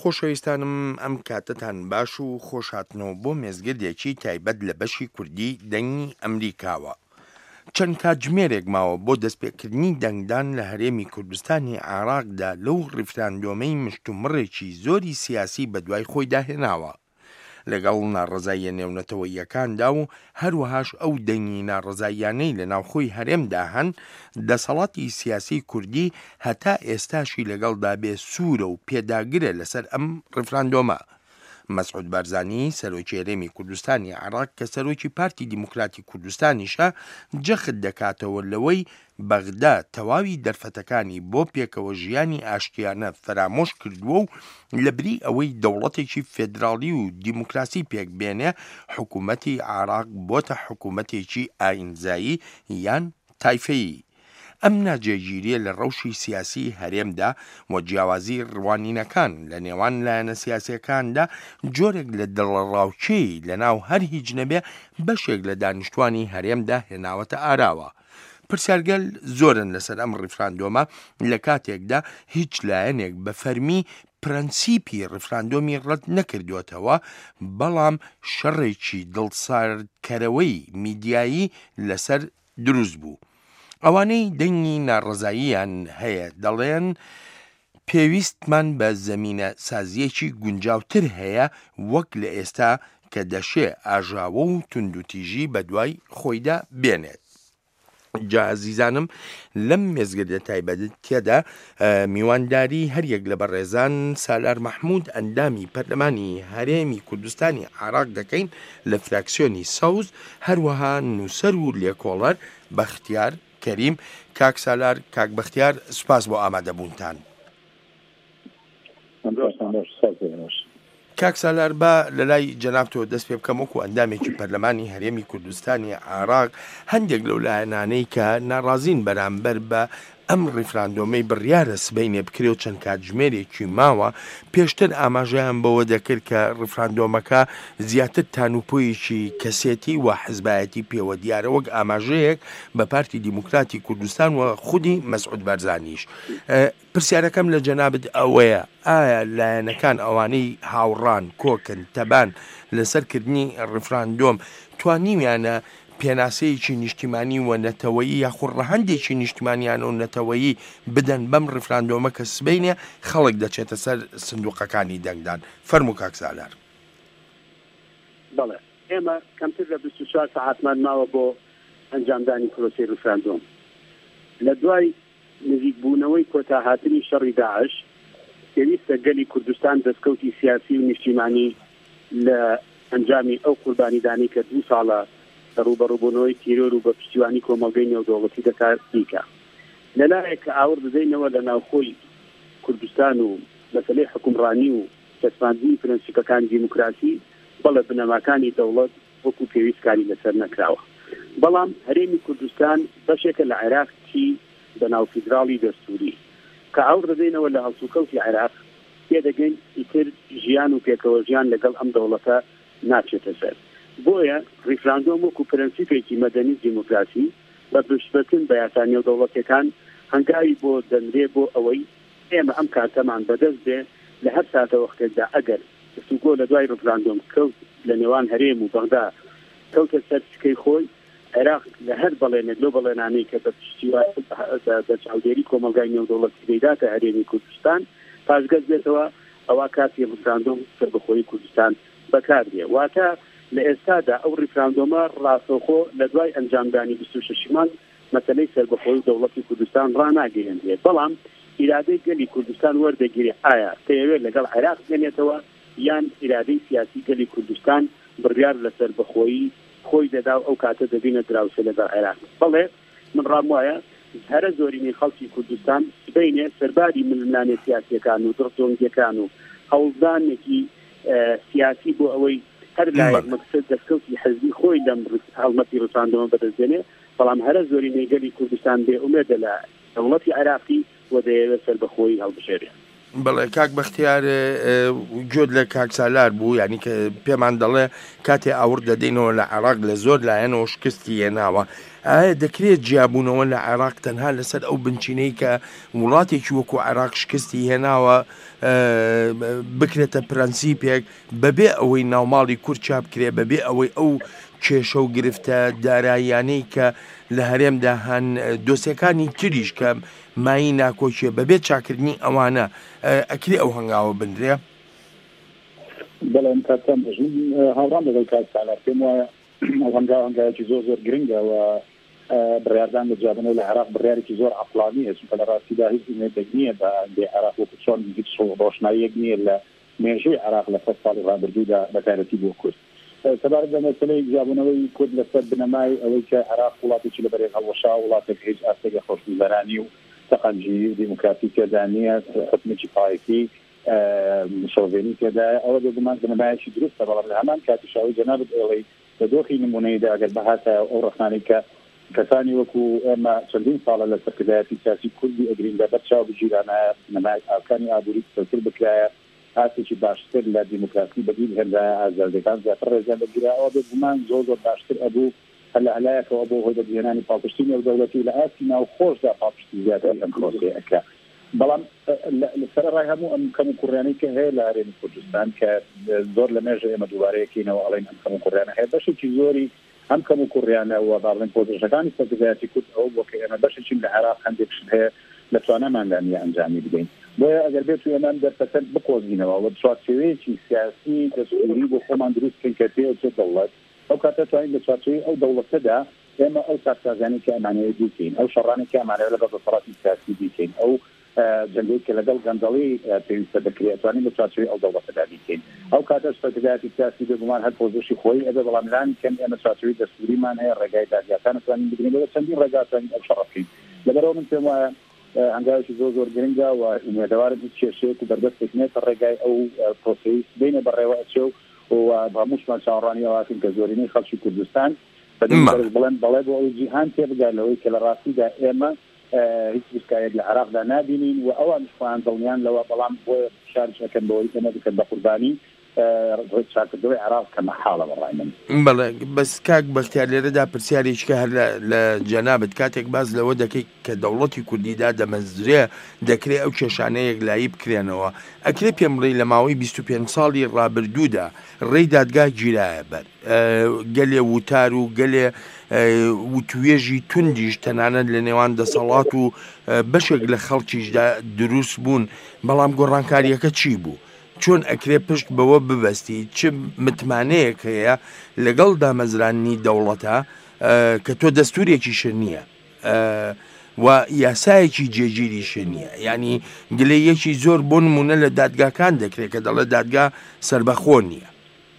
خۆشەویستانم ئەم کاتتان باش و خۆشهاتنەوە بۆ مێزگردێکی تایبەت لە بەشی کوردی دەنگی ئەمریکاوە. چەند کاتژمێرێک ماوە بۆ دەستپێکردنی دەنگدان لە هەرێمی کوردستانی عێراقدا لەو ڕیفراندۆمەی مشتومڕێکی زۆری سیاسی بە دوای خۆی داهێناوە. لەگەڵ ناڕەزاییە نێونەتەوەییەکاندا و هەروەهاش ئەو دەنگی ناڕەزاییانەی لە ناوخۆی هەرێمدا هەن، دەسەڵاتی سیاسی کوردی هەتا ئێستاشی لەگەڵدا بێ سوورە و پێداگرە لەسەر ئەم ڕیفراندۆمە. مەسعود بارزانی سەرۆکی هەرێمی کوردستانی عێراق کە سەرۆکی پارتی دیموکراتی کوردستانیشە جەخت دەکاتەوە لەوەی بەغدا تەواوی دەرفەتەکانی بۆ پێکەوە ژیانی ئاشتیانە فرامۆش کردووە و لەبری ئەوەی دەوڵەتێکی فێدراڵی و دیموکراسی پێک بێنێ حکوومەتی عێراق بۆتە حکوومەتێکی ئاینزایی یان تایفەیی. ئەم ناجێگیریە لە ڕەوشی سیاسی هەرێمدا و جیاوازی ڕوانینەکان لە نێوان لایەنە سیاسیەکاندا جۆرێک لە دڵڕاوچەی لە ناو هەر هیچ نەبێ بەشێک لە دانیشتوانی هەرێمدا هێناوەتە ئاراوە. پرسیارگەل زۆرن لەسەر ئەم ڕیفراندۆمە لە کاتێکدا هیچ لایەنێک بە فەرمی پرەنسیپی ڕیفراندۆمی ڕەت نەکردوێتەوە، بەڵام شەڕێکی دڵساردکەرەوەی میدیایی لەسەر دروست بوو. ئەوانەی دەنگی ناڕەزاییان هەیە دەڵێن پێویستمان بە زەمینە سازیەکی گونجاوتر هەیە وەک لە ئێستا کە دەشێ ئاژاوە و توندوتیژی بە دوای خۆیدا بێنێت. جا عزیزانم لەم مێزگردە تایبەت تێدا میوانداری هەریەک لە بەڕێزان سالار مەحموود ئەندامی پەرلەمانی هەرێمی کوردستانی عێراق دەکەین لە فراکسیۆنی سەوز، هەروەها نووسەر و لێکۆڵەر بەختیار کەریم. کاک سالار، کاک بەختیار، سوپاس بۆ ئامادەبوونتان. کاک سالار، با لە لای جەنابتەوە دەست پێ بکەم وەکو ئەندامێکی پەرلەمانی هەرێمی کوردستانی عێراق هەندێک لەو لایەنانەی کە ناڕازین بەرامبەر بە ئەم ڕیفراندۆمەی بڕیارە سبەینێ بکرێ و چەند کاتژمێرێکی ماوە پێشتر ئاماژەیان بەوە دەکرد کە ڕیفراندۆمەکە زیاتر تانوپۆیەکی کەسێتی و حزبایەتی پێوە دیارە، وەک ئاماژەیەک بە پارتی دیموکراتی کوردستان و خودی مەسعود بارزانیش. پرسیارەکەم لە جەنابت ئەوەیە، ئایا لایەنەکان ئەوانەی هاوڕان کۆکن تەبان لەسەرکردنی ڕیفراندۆم توانیویانە پێناسەیەکی نیشتیمانی و نەتەوەیی یاخود ڕەهەندێکی نیشتیمانیانە و نەتەوەیی بدەن بەم ڕیفراندۆمە کە سبەینێ خەڵک دەچێتە سەر سندوقەکانی دەنگدان؟ فەرموو کاک سالار. بەڵێ، ئێمە کەمتر لە 24 ساعتمان ماوە بۆ ئەنجامدانی پرۆسەی ڕیفراندۆم. لە دوای نزیکبوونەوەی کۆتاهاتنی شەڕی داعش پێویستە گەلی کوردستان دەستکەوتی سیاسی و نیشتیمانی لە ئەنجامی ئەو قوربانیدانی کە 2 ساڵە ڕوبەڕووبوونەوەی تیرۆر و بە پشتیوانی کۆمەڵگەی نێودەوڵەتی دەکات بیکە. لەلایەک کە ئاور دەدەینەوە لە ناوخۆی کوردستان و مەسەلەی حکومڕانی و چەسپاندنی پرەنسیپەکانی دیموکراسی بەڵێ بنەماکانی دەوڵەت وەکو پێویستکاری لەسەر نەکراوە. بەڵام هەرێمی کوردستان بەشێکە لە عێراقی بەناو فیدراڵی دەستوری کە ئاور دەدەینەوە لە هەڵسوکەوتی عێراق پێدەگەین ئیتر ژیان و پێکەوە ژیان لەگەڵ ئەم دەوڵەتە ناچێتە سەر. بۆیە ڕیفراندۆم وەکو پرەنسیپێکی مەدەنی دیموکراسی بە پشتبەتن بە یاسانیە و دەوڵەتەکان هەنگاوی بۆ دەنرێ بۆ ئەوەی ئێمە ئەم کاتەمان بەدەست بێ لە هەر ساتە وەختێکدا ئەگەر گفتوگۆ لە دوای ڕیفراندۆم کەوت لە نێوان هەرێم و بەغدا کەوتە سەر سکەی خۆی، عێراق لە هەر بەڵێنێک لەو بەڵێنانەی کە بە پشتیوانی بە چاودێری کۆمەلگای نێودەوڵەتی دەیداتە هەرێمی کوردستان پاشگەز بێتەوە ئەوە کاتی ڕیفراندۆم سەربەخۆیی کوردستان بەکاردێ. واتە لە ئێستادا ئەو ڕیفراندۆمە ڕاستەوخۆ لە دوای ئەنجامدانی 26مان مەسەلەی سەربەخۆیی دەوڵەتی کوردستان ڕناگەیەندرێت، بەڵام ئیرادەی گەلی کوردستان وەردەگیری ئایا پێوێت لەگەڵ عێراق بێنێتەوە یان ئیرادەی سیاسی گەلی کوردستان بڕیار لە سەربەخۆیی خۆی دەدا و ئەو کاتە دەبینە دراوسە لەگەڵ عێراق. بەڵێ من ڕام وایە هەرە زۆرینەی خەڵکی کوردستان بینێ سەرباری ململانێ سیاسیەکان و دڕتۆنگیەکان و هەوڵدانێکی سیاسی بۆ ئەوەی هەر لایەک مەقسەد دەستکەوتی حەزبی خۆی لەم هەڵمەتی ڕیفراندۆمە بەدەستێنێ، بەڵام هەرە زۆرینەی گەلی کوردستان بێ ئومێدە لە دەوڵەتی عێراقی و دەیەوێت سەربەخۆیی هەڵبژێرێ. بەڵێ کاک بەختیار گوێت لە کاک سالار بوو، یعنی کە پێمان دەڵێ کاتێ ئاور دەدەینەوە لە عێراق لە زۆر لایەنەوە شکستی هێناوە. ئایا دەکرێت جیابوونەوە لە عێراق تەنها لەسەر ئەو بنچینەی کە وڵاتێکی وەکو عێراق شکستی هێناوە بکرێتە پرەنسیپێک بەبێ ئەوەی ناوماڵی کورد چاپ کرێ، بەبێ ئەوەی ئەو کێشە و گرفتە داراییانەی کە لە هەرێمدا هەن دۆسیەکانی تریش کە مایی ناکۆچیە بەبێت چاکردنی ئەوانە ئەکرێ ئەو هەنگاوە بندرێ؟ بەڵام کاتم هاوڕان لەگەڵ کات سالار پێم وایە هەنگاوەنگایەکی زۆر زۆر گرنگەوە بڕاردان لە جیابنەوە لە عێراق بڕیارێکی زۆر عەقڵانیە، چونکە لە ڕاستیدا هیچ ئومێدێک نییە بە عێراق وەکو چۆن هیچ ڕۆشناییەک نییە لە مێژووی عێراق لە 100 ساڵی ڕابردوودا بەتایبەتی بۆ کورد. سەبارەت بە مەسەلەی جیابوونەوەی کورد لەسەر بنەمای ئەوەی کە عێراق وڵاتێکی لەبەرێ هەڵوەشا وڵاتێک هیچ ئاستێگە خۆشگوزەرانی و تەقەنجی و دیموکراسی تێدا نییە، حکومێکی پایەتی شۆڤێنی تێدایە، ئەوە بێگومان بنەمایەکی دروستە. بەڵام لە هەمان کاتیشاوی جەنابەت ئێڵەی لە دۆخی نمونەیەدا ئەگەر بەهاتە ئەو ڕخنانی کە کەسانی وەکو ئێمە چەندین ساڵە لە سەرکردایەتی سیاسی کوردی ئەگرینگە بەرچاو بگیرانە نەمای ئاکانی ئابووری سەرکرد بکرایە، ئاسێکی باشتر لە دیموکراسی بەدید هێندایە ئازادەکان زیاتر ڕێزیان دەگیرا، ئەوە بێگومان زۆر زۆر باشتر ئەبوو هەلە هەلایەکەوە بۆ هۆی دەگەێنانی پاڵپشتی نێودەوڵەتی لە ئاسی ناوخۆشدا پاڵپشتی زیاتر ئەم پرۆسەیەکە. بەڵام لەسەرڕای هەموو ئەم کەم و کوڕیانەی کە هەیە لە هەرێمی کوردستان کە زۆر لە مێژە ئێمە دووبارەیەکەینەوە ئەڵێن ئەم کەم و کوڕیانە هەیە، بەشێکی زۆری ئەم کەم و کوڕیانەوە باڵێن پۆزیشنەکانی سەرکردایەتی کورد ئەوە بۆ کە ئێمە بەشێکین لە عێراق هەندێک شت هەیە لە توانەماندانە ئەنجامی بدەین. بۆیە ئەگەر بێت و ئێمە دەرفەتەر بقۆزینەوە و چوارچێوەیەکی سیاسی دەستوری بۆ خۆمان دروستکەین کە پێوچێت دەوڵەت، ئەو کاتە توانین لە چوارچێوەی ئەو دەوڵەتەدا ئێمە ئەو ساختازانی کە ئەمانەیە بیکەین، ئەو شەڕانی کە ئەمانەیە لەگەڵ دەسەڵاتی سیاسی بیکەین، ئەو جەنگەی کە لەگەڵ گەندەڵی پێویستە دەکرێت توانین لە چوارچێوەی ئەو دەوڵەتەدا بیکەین. ئەو کاتە سەرکردایەتی سیاسی بێگومان هەر پۆزیشنی خۆی ئەبێ، بەڵام لانی کەم ئێمە چوارچێوەی دەستوریمان هەیە، ڕێگای دادگاکان توانین بگرین، بەڵام چەندین ڕێگا توانین ئەو شەڕ بکەین. لەبەرەوە من پێم وایە هەنگاوێکی زۆر زۆر گرنگە و ئومێدەوارم هیچ کێشەیەک و دەربەستێک نێتە ڕێگای ئەو پرۆسەی بینە بەڕێوە ئەچێ و هەمووشمان چاوەڕانی ئەواتین کە زۆرینەی خەڵکی کوردستان بڵێن بەڵێ بۆ ئەو جیهان تێبگات لەوەی کە لە ڕاستیدا ئێمە هیچ بشکایەک لە عێراقدا نابینین و ئەوان شخوان دڵنیان لەوە، بەڵام بۆ شارش ئەەکەن بەوەی ئێمە بکەن بە قوربانی چاکردەوەی عێراق کە مەحاڵە بەڕای من. بەڵێ بەس کاک بەختیار لێرەدا پرسیارێککە هەر لە جەنابەت کاتێک باز لەوە دەکەی کە دەوڵەتی کوردیدا دەمەزرێ دەکرێت ئەو کێشانەیەک لایی بکرێنەوە، ئەکرێ پێم بڵێ لە ماوەی 25 ساڵی ڕابردوودا ڕێی دادگا گیرایە بەر گەلێ وتار و گەلێ وتوێژی توندیش تەنانەت لە نێوان دەسەڵات و بەشێک لە خەڵکیشدا دروست بوون، بەڵام گۆڕانکاریەکە چی بوو؟ چۆن ئەکرێ پشت بەوە ببەستی؟ چ متمانەیەک هەیە لەگەڵ دامەزرانی دەوڵەتە کە تۆ دەستورێکی شر نییە و یاسایەکی جێگیری شر نییە، یعنی گلەیەکی زۆر بۆ نمونە لە دادگاکان دەکرێت کە دەڵێ دادگا سربەخۆ نییە.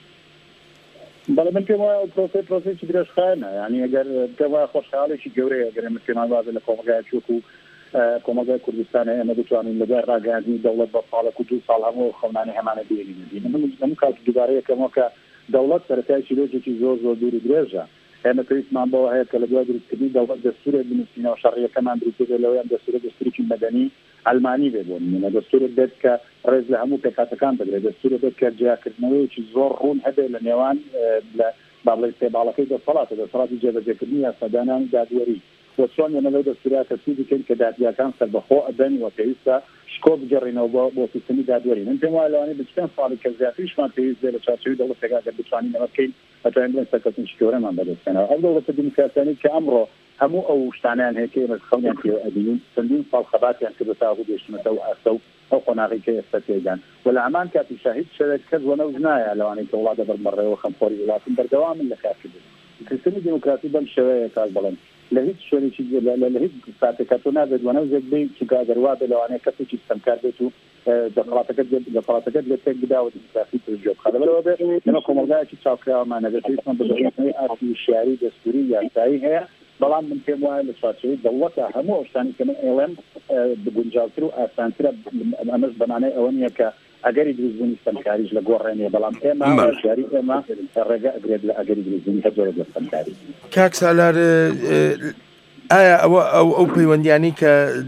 بەڵێ من پێم وایە پرۆسەیەکی درێژخایەنە، یعنی ئەگەر پێم وایە خۆشحاڵێکی گەورەیە ئەگەر ئێمە پێمان وازە لە کۆمەلگایەکی وەکو کۆمەلگای کوردستانە ئێمە بتوانین لەبەر ڕاگەاندنی دەوڵەت بە ساڵێک و 2 ساڵ هەموو خەونانی هەمانە بێنین. من کات دووبارەیەکەمەوە کە دەوڵەت سەرەتای چیرۆکێکی زۆر زۆر دوور و درێژە، ئێمە پێویستمان بەوە هەیە کە لە دوای دروستکردنی دەوڵەت دەستورێک بنووسینەوە، شەڕیەکەمان دروست بێت لەوەیان دەستورێکی مەدەنی ئەلمانی بێت بۆ نمونە، دەستورێک بێت کە ڕێز لە هەموو پێکاتەکان بدرێت، دەستورێک بێت کە جیاکردنەوەیەکی زۆر ڕوون هەبێت لە نێوان لە بابڵێ پێباڵەکەی دەسەڵاتی جێبەجێکردنی یاسادانانی دادوەری و چۆن ئێمە لەو دەستورات تەسوی بکەین کە دادگاکان سەربەخۆ ئەبن و پێویستە شکۆ بگەڕینەوە بۆ سیستەمی دادوەری. من پێم وایە لەوانەیە بچەند ساڵی کە زیاتریشمان پێویست بێت لە چارچێوەی دەوڵەتێکا گەر بتوانین ئەمە بکەین ئەتوانین بڵێن سەرکەوتنی گەورەمان بەدەستێنەوە. ئەو دەوڵەتە دیموکراسیانی کە ئەمڕۆ هەموو ئەو شتانیان هەیە کە ئێمە خەونیان پێوە ئەبینین، چەندین ساڵ خەباتیان کردە تا هەبوو دێشتنەتە و ئاستە و ئەو قۆناغی کە ئێستا تێدان و لە هەمان کاتی شاهید شەوێت کەس وەنەوز نایە لەوانەیە کە وڵاتە بەرمەڕێەوە خەمخۆری وڵاتن بەردەوامن لە کارکردن. سیستەمی دیموکراسی بەم شێوەیە کاک بەڵێن لە هیچ شوێنێکی لە هیچ ساتێکە تۆ نابێت وەنەوزێک بێت چونکە ئەگەر وا بێت لەوانەیە کەسێکی ستەمکار بێت و دەسەڵاتەکەت لە تێک بدا و دیموکراسی پرژۆ بخات. لەبەرەوە بێت ئێمە کۆمەلگایەکی چاوکراوەمانە پێویستمان بە بەڕێوەبردنەوەی ئاستی شیاری دەستوری یاسایی هەیە، بەڵام من پێم وایە لە چوارچێوەی دەوڵەتە هەموو ئەو شتانی کە من ئێڵێم بگونجاوتر و ئاسانترە، ئەمەش بەمانای ئەوە نییە کە ئەگەری دروستبوونی ستەمکاریش لە گۆڕێنێ، بەڵام ئێمە شیاری ئێمە ڕێگە ئەگرێت لە ئەگەری دروستبوونی هەر جۆرە ستەمکاری. کاک سالار ئایا ئەو پەیوەندیانی کە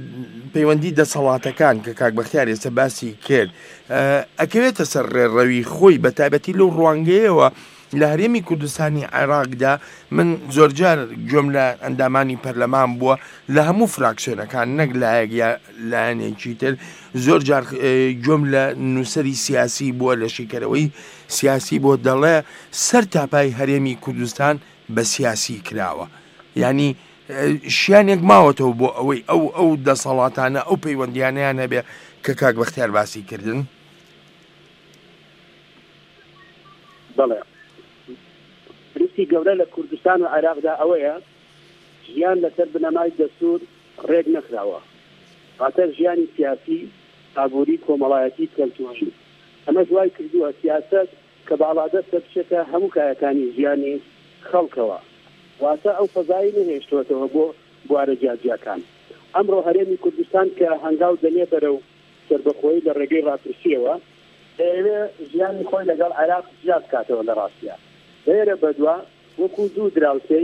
پەیوەندی دەسەڵاتەکان کە کاک بەختیار ئێستا باسی کرد ئەکەوێتە سەر ڕێڕەوی خۆی بە تایبەتی لەو ڕوانگەیەوە لە هەرێمی کوردستانی عێراقدا من زۆرجار گوێم لە ئەندامانی پەرلەمان بووە لە هەموو فراکسیۆنەکان نەک لایەنێکی تر زۆرجار گوێم لە نووسەری سیاسی بووە لە شیکەرەوەی سیاسی بۆ دەڵێ سەر تاپای هەرێمی کوردستان بە سیاسی کراوە ینی شیانێک ماوەتەوە بۆ ئەوەی ئەو دەسەڵاتانە ئەو پەیوەندیانیان هەبێ کە کاک بەختیار باسی کردن. بەڵێ پرسی گەورە لە کوردستان و عێراقدا ئەوەیە ژیان لەسەر بنەمای دەستور ڕێک نەکراوە واتە ژیانی سیاسی ئابووری کۆمەڵایەتی کەلتوری ئەمە دوای کردووە سیاست کە باڵادەست بچێتە هەموو کایەکانی ژیانی خەڵکەوە واتە ئەو فەزایی نهێشتوەتەوە بۆ بوارە جیاجیەکان. ئەمڕۆ هەرێمی کوردستان کە هەنگاو دەنێ بەرەو سەربەخۆیی لە ڕێگەی ڕاپرسیەوە ئێوێ ژیانی خۆی لەگەڵ عێراق جیاز کاتەوە لە ڕاستیە لێرە بەدووە وەکو دوو دراوسەی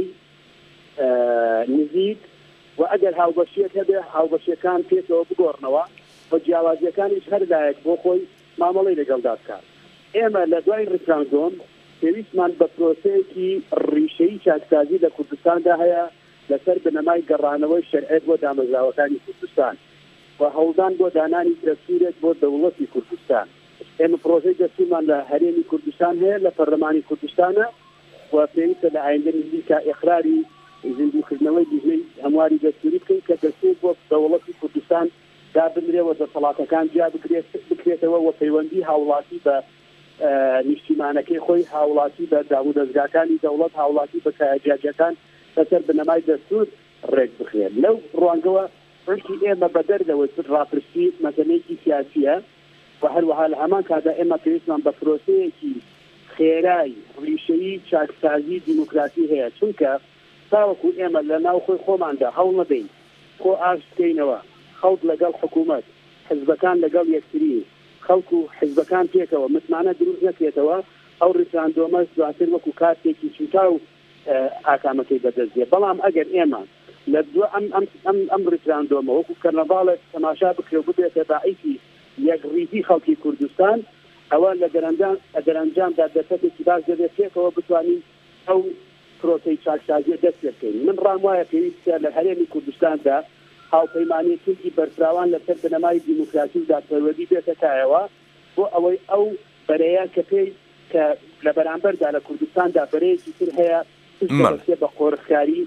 نزیک و ئەگەر هاوبەشیەک هەبێ هاوبەشیەکان پێکەوە بگۆڕنەوە بە جیاوازیەکانیش هەردایەک بۆ خۆی مامەڵی لەگەڵدا بکات. ئێمە لە دوای ڕفراندۆم پێویستمان بە پرۆسەیەکی ڕیشەی چاکسازی لە کوردستاندا هەیە لەسەر بنەمای گەڕانەوەی شەرعیت بۆ دامەزراوەکانی کوردستان و هەوڵدان بۆ دانانی دەستورێک بۆ دەوڵەتی کوردستان. ئێمە پرۆژەی دەستورمان لە هەرێمی کوردستان هەیە لە پەرلەمانی کوردستانە و پێویستە لە ئایندە نزیکە ئیقراری زیندووکردنەوەی دیژنەی هەمواری دەستوری بکەین کە دەستور بۆ دەوڵەتی کوردستان دابنرێەوە دەسەڵاتەکان جیا بکرێتەوە و پەیوەندی هاوڵاتی بە نیشتیمانەکەی خۆی هاوڵاتی بە داودەزگاکانی دەوڵەت هاوڵاتی بە کایەجیاجەکان لەسەر بنەمای دەستور ڕێک بخرێت. لەو ڕوانگەوە ڕشتی ئێمە بە دەردەوەی ڕاپرسی مەزەنەیەکی سیاسیە و هەروەها لە هەمان کادا ئێمە پێویستمان بە پرۆسەیەکی خێرای ڕیشەیی چاکسازی دیموکراسی هەیە چونکە تاوەکو ئێمە لە ناو خۆی خۆماندا هەوڵ نەدەین خۆ ئاشت بکەینەوە خەڵک لەگەڵ حکوومەت حزبەکان لەگەڵ یەکتری خەڵکو حزبەکان پێکەوە متمانە دروست نەکرێتەوە ئەو ڕفراندۆمە دواتر وەکو کاتێکی چوتا و ئاکامەکەی بەدەستێ. بەڵام ئەگەر ئێمە لە دووە ئەم ڕفراندۆمە وەکو کەرنەڤاڵێک تەماشا بکرێ و ببێتە باعیسی یەکڕیزی خەڵکی کوردستان ئەوە لە گەرەنجامدا دەسەتێکی باش دەبێت پێکەوە بتوانین ئەو پرۆسەی چاکسازیە دەست پێ بکەین. من ڕام وایە پێویستە لە هەرێمی کوردستاندا هاوپەیمانیەتێکی بەرفراوان لەسەر بنەمای دیموکراسی و دادپەروەردی بێتە تایەوە بۆ ئەوەی ئەو بەرەیە کە پێی کە لە بەرامبەردا لە کوردستاندا بەرەیەکی تر هەیە بە قۆرخکاری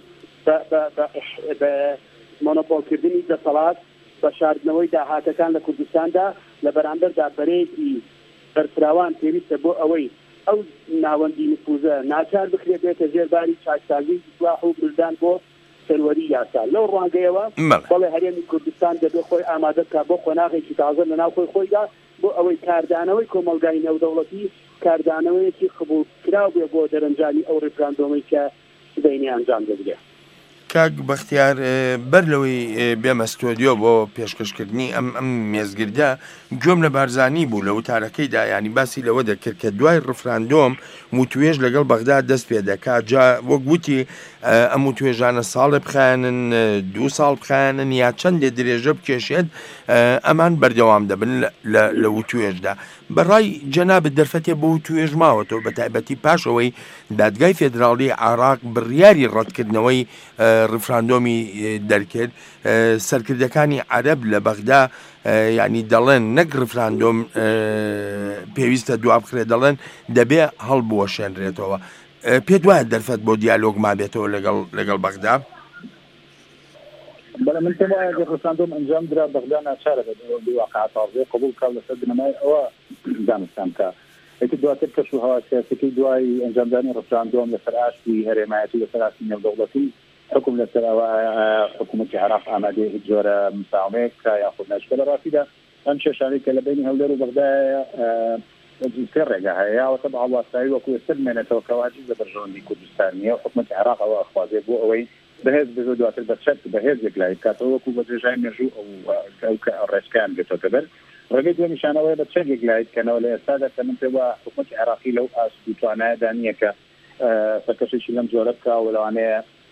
بە مۆنۆپۆلکردنی دەسەڵات بە شاردنەوەی داهاتەکان لە کوردستاندا لە بەرامبەردا بەرەیەکی بەرفراوان پێویستە بۆ ئەوەی ئەو ناوەندی نفوزە ناچار بکرێتێتە ژێرباری چاکسازی ئیسلاح و بردان بۆ سەروەری یاسا. لەو ڕوانگەیەوە بەڵێ هەرێمی کوردستان دەبێت خۆی ئامادە بکات بۆ قۆناغێکی تازە لە ناو خۆیدا بۆ ئەوەی کاردانەوەی کۆمەلگای نێودەوڵەتی کاردانەوەیەکی قبول کراو بێ بۆ دەرەنجامی ئەو ڕفراندۆمەی کە سبەینی ئەنجام دەدرێت. کاک بەختیار بەر لەوەی بێمە ستۆدیۆ بۆ پێشکەشکردنی ئەم مێزگردە گوێم لە بارزانی بوو لە وتارەکەیدا ینی باسی لەوە دەکرد کە دوای ڕفراندۆم وتوێژ لەگەڵ بەغدا دەست پێ دەکات جا وەک گوتی ئەم وتوێژانە ساڵێ بخایەنن 2 ساڵ بخایەنن یا چەندێ درێژە بکێشێت ئەمان بەردەوام دەبن لە وتوێژدا. بەڕای جەنابەت دەرفەتێ بۆ وتوێژ ماوەتەوە بە تایبەتی پاشەوەی دادگای فێدراڵی عێراق بڕیاری ڕەتکردنەوەی ڕفراندۆمی دەرکرد. سەرکردەکانی عەرەب لە بەغدا ینی دەڵێن نەک ڕفراندۆم پێویستە دواب بخرێت دەڵێن دەبێ هەڵبوەشێنرێتەوە. پێ دوایە دەرفەت بۆ دیالۆگ مابێتەوە لەگەڵ بەغدا؟ بەڵێ من پێم وایە ڕفراندۆم ئەنجام درا بەغدا ناچارە بە واقعات تازە قبول کات لەسەر بنەمای ئەوە دانستان کە ئەیتر دواتر کەش و هەوا سیاسیەکەی دوای ئەنجامدانی ڕفراندۆم لەسەر ئاشتی هەرێمایەتی و لەسەر ئاشتی نێودەوڵەتی حکم لەسەر ئەوە حکوومەتی عێراق ئامادەیە هیچ جۆرە مساومەیەک کە یاخود ناشکە لە ڕاستیدا ئەم کێشانەی کە لە بینی هەولێر و بەغدایە پێ ڕێگە هەیە یاوەتە بە هەڵواسایی وەکو ئێستا بمێنێتەوە کە واجب لە بەرژەوەندی کوردستانیە و حکوومەتی عێراق ئەوە خوازێ بۆ ئەوەی بەهێز بێ دواتر بەچەت بەهێزێک لای کاتەوە وەکو بە درێژای مێژوو ئەو ڕێچکیان بێتەوە بەر ڕێگەی دووە نیشانەوەی بە چەندێک لایت کەنەوە لە ئێستادا کە من پێ وایە حکوومەتی عێراقی لەو ئاست و توانایەدا نییە کە سەرکەشێکی لەم جۆرە بکە و لەوانەیە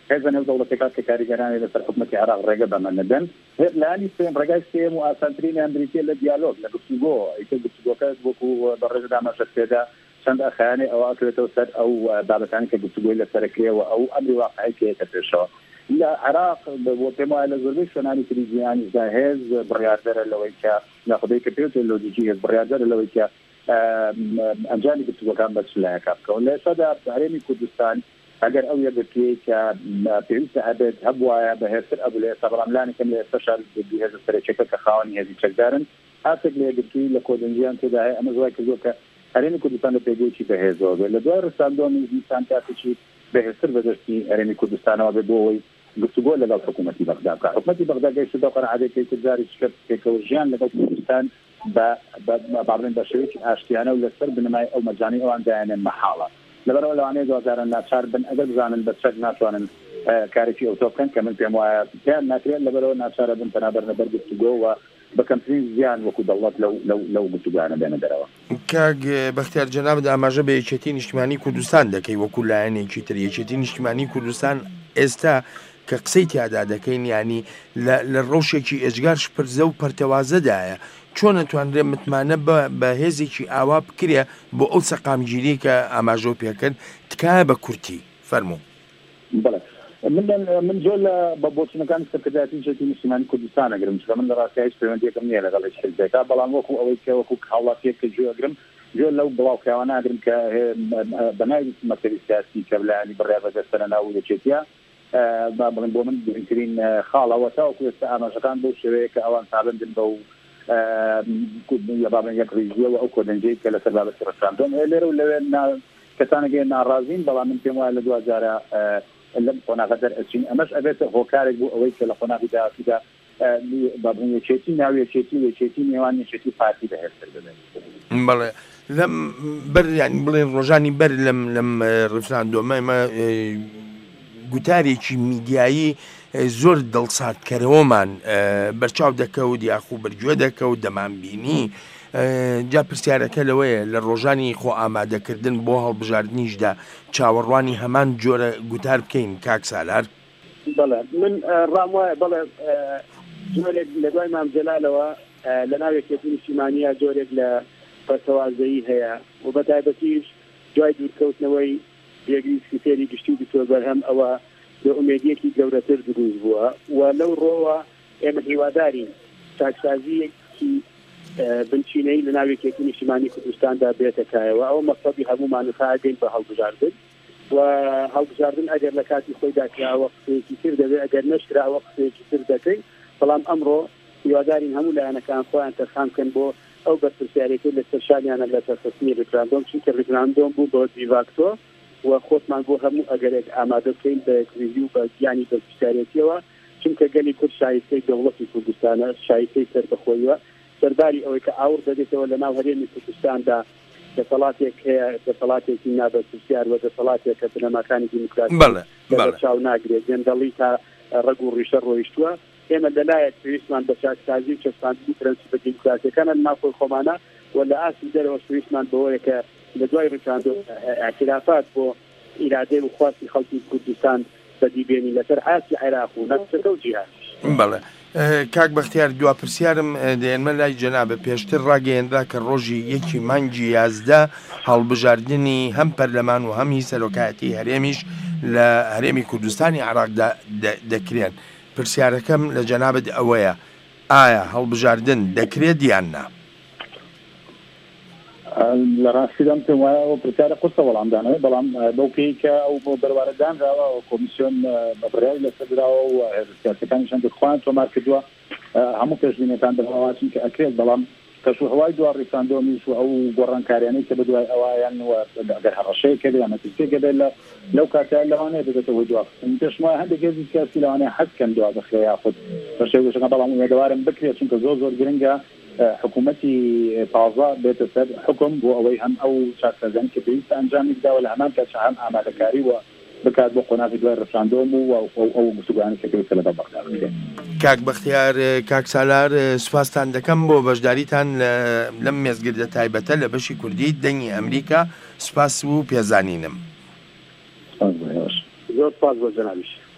هێزە نێو دەوڵەتەکان کە کاریگەرانی لەسەر حکوومەتی عێراق ڕێگە بەمەندەدەن لانی سێم ڕێگای سێم و ئاسانترینی ئەمریکی لە دیالۆگ لە گفتوگۆ ئیتر گفتوگۆکە وەکو بەڕێژە دامەژەکێدا چەند ئەخیانێ ئەوە ئەکرێتەوە سەر ئەو بابەتانی کە گفتوگۆی لەسەرکرێەوە ئەو ئەمری واقعی کێتە پێشەوە لە عێراق بۆ پێم وایە لە زۆربەی شوێنانی تری جیهانیدا هێز بڕیاردەرە لەوەی کە یاخودەی کە پێوتێت لۆجیکی هێز بڕیاردەرە لەوەی کە ئەنجامی گفتوگۆکان بەچلایەکە بکەون لە ئێستادا هەرێمی کوردستان ئەگەر ئەو یەکگرتووەیە کە پێویستە ئەبێت هەبوایە بەهێزتر ئەبوو لە ئێستا بەڵام لانێکم لە ئێستا شار هێزە سەرچێکە کە خاوەنی هێزی چەکدارن هاتێک لە یەکگرتووی لە کۆدەنجیان تێدا هەیە ئەمە زوای کردووە کە هەرێمی کوردستان لە پێگەیەکی بەهێزەوە بێت لە دوای ڕستاندۆمی زیستان کاتێکی بەهێزتر بەدەستی هەرێمی کوردستانەوە بێت بۆ ئەوەی گفتوگۆ لەگەڵ حکوومەتی بەغدا بکات حکوومەتی بەغدا گەیشتە قەنەعەتێکی جاری شکست پێکەوە ژیان لەگەڵ کوردستان بابڕێن بە شێوەیەکی ئاشتیانە و لەسەر بنمای ئەو مەجانی ئەوان دایانێن مەحاڵە لەبەرەوە لەوانەیە دوازاران ناچار بن ئەگەر بزانن بە چەک ناتوانن کارێکی ئەوتۆ بکەن کە من پێم وایە پێیان ناکرێت لەبەرەوە ناچارە بن بەرامبەر لەبەر گفتوگۆ و بە کەمترین زیان وەکو دەوڵەت لەو گفتوگوانە بێنە دەرەوە کاک بەختیار جەناب ئاماژە بە یەکێتی نیشتیمانی کوردستان دەکەی وەکو لایەنێکی تر یەکێتی نیشتیمانی کوردستان ئێستا کە قسەی تیادا دەکەین ینی لە ڕەوشێکی ئێجگار پرزە و پەرتەوازەدایە چۆن نەتوانرێ متمانە بە هێزێکی ئاوا بکرێ بۆ ئەو سەقامگیری کە ئاماژە پێکرد تکایە بە کورتی فەرموو من زۆر لە بە بۆچنەکان سەرکردایەتی یەکێتی نیشتیمانی کوردستان ئەگرم چکە من لە ڕاستی هیچ پەیوەندیەکەم نییە لەگەڵ هیچ حیزبێکا بەڵام وەکو ئەوەی کە وەکو هاوڵاتیەک کە گوێ ئەگرم زۆر لەو بڵاوکیاوانە ئەگرم کە بەناوی مەکتەبی سیاسی کە لایەنی بڕیا بەدەستە لە ناو یەکێتیە بڵێن بۆ من گرنگترین خاڵەوە تاوەکو ئێستا ئاماژەکان بەو شێوەیە کە ئەوان سابندن بە و بابن یەک ڕیزیەوە ئەو کۆدەنجەی کە لەسەر بابەتی ڕەساندۆم لێرە و لەوێ کەسانەگەی ناڕازین بەڵام من پێم وایە لە دو جارە لەم قۆناغە دەرئەچین ئەمەش ئەبێتە هۆکارێک بوو ئەوەی کە لە قۆناغی داهاتوودا بابن یەکێتی ناو یەکێتی نێوان یەکێتی پارتی بەهێزتر ببێت بەڵێ لەم بەر یانی بڵێن ڕۆژانی بەر لەم ڕفراندۆمە ئێمە گوتارێکی میدیایی زۆر دڵساتکەرەوەمان بەرچاو دەکەوت یاخوو بەرگوێ دەکەوت دەمانبینی جا پرسیارەکە لەوەیە لە ڕۆژانی خۆ ئامادەکردن بۆ هەڵبژاردنیشدا چاوەڕوانی هەمان جۆرە گوتار بکەین کاک سالار بەڵێ من ڕام وایە بەڵێ جۆرێک لە دوای مام جەلالەوە لە ناو یەکێتی نیشتیمانیە جۆرێک لە بەتەوازایی هەیە و بەتایبەتیش دوای دوورکەوتنەوەی یەکلیستی فێری گشتی و بتۆ بەرهەم ئەوە بە ئومێدیەکی گەورەتر دروست بووە و لەو ڕۆوە ئێمە هیوادارین چاکسازیەکی بنچینەی لە ناو یەکێتی نیشتیمانی کوردستاندا بێتەکایەوە ئەوە مەقسەدی هەموومان ئاگەین بە هەڵبژاردن و هەڵبژاردن ئەگەر لە کاتی خۆیدا کراوە قسەیەکی تر دەبێت ئەگەر نەشکراوە قسەیەکی تر دەکەین بەڵام ئەمڕۆ هیوادارین هەموو لایەنەکان خۆیان تەرخان بکەن بۆ ئەو بەرپرسیارەکەی لە سەرشانیانە لە تەخستنی ڕفراندۆم چونکە ڕفراندۆم بوو بۆ دیڤاکتۆ و خۆتمان بۆ هەموو ئەگەرێک ئامادە بکەین بە کریزی و بە گیانی بەرپرسیارەتیەوە چونکە گەلی کورد شایستەی دەوڵەتی کوردستانە شایستەی سەربەخۆییوە سەرداری ئەوەی کە ئاور دەدێتەوە لە ناو هەرێمی کوردستاندا دەسەڵاتێک هەیە دەسەڵاتێکی نابەرپرسیار و دەسەڵاتێک کە بنەماکانی دیموکراسی چاو ناگرێت جێندەڵی تا ڕەگ و ڕیشە ڕۆیشتووە ئێمە لەلایەک پێویستمان بە چاکسازی و چەسپاندنی پرەنسیپە دیموکراسیەکانە ناوخۆی خۆمانە و لە ئاسی دەرەوە پێویستمان بەوەیە کە لە دوای ڕفراندۆ ئاعترافات بۆ ئیرادەی و خواستی خەڵکی کوردستان بەدیبێنی لەسەر ئاسی عێراق و نەفسەکە و جیهان بەڵێ کاک بەختیار دواپرسیارم دێنمە لای جەنابە پێشتر ڕاگەیەنرا کە ڕۆژی یەکی مانگی 11 هەڵبژاردننی هەم پەرلەمان و هەمی سەرۆکایەتی هەرێمیش لە هەرێمی کوردستانی عێراقدا دەکرێن پرسیارەکەم لە جەنابەت ئەوەیە ئایا هەڵبژاردن دەکرێت یان نا لە ڕاستیدام پێم وایە ئەو پرسیارە قورسە وەڵامدانەوەی بەڵام بەو پێی کە ئەو بۆ بەروارەدانراوە و کۆمیسیۆن بە بڕیاری لەسەردراوە و سیاسەکانیشان دەخوان تۆمار کردووە هەموو پێشبینیەکان دەڕاواتین کە ئەکرێت بەڵام کەسوهەوای دوا ڕیفراندۆمیش و ئەو گۆڕانکاریانەی کە بەدوای ئەوایان ئەگەر هەڕەشەیە کردێ یان نەتیجەیەک دێت لەو کاتە لەوانەیە دەبێتەوە دوا پێشم وایە هەندێک هێزی سیاسی لەوانەیە حەزکەن دوا بخرێ یاخود بەشێوەیەکە بەڵام ئومێدەوارم بکرێت چونکە زۆر گرنگە حکوومەتی تازە بێتە سەر حکم بۆ ئەوەی هەم ئەو چاکسازیانی کە پێویستە ئەنجامی بداوە لە هەمان کاتژ هەم ئامادەکاری و بکات بۆ قۆناغی دوای ڕفراندۆم و ئەو گفتوگویانی کە پێویستە لەگەڵ بەغدا بکرێت. کاک بەختیار کاک سالار سوپاسان دەکەم بۆ بەشداریتان لەم مێزگردە تایبەتە لە بەشی کوردی دەنگی ئەمریکا سوپاس و پێزانینم. زۆر سپاس بۆ جەنابیش.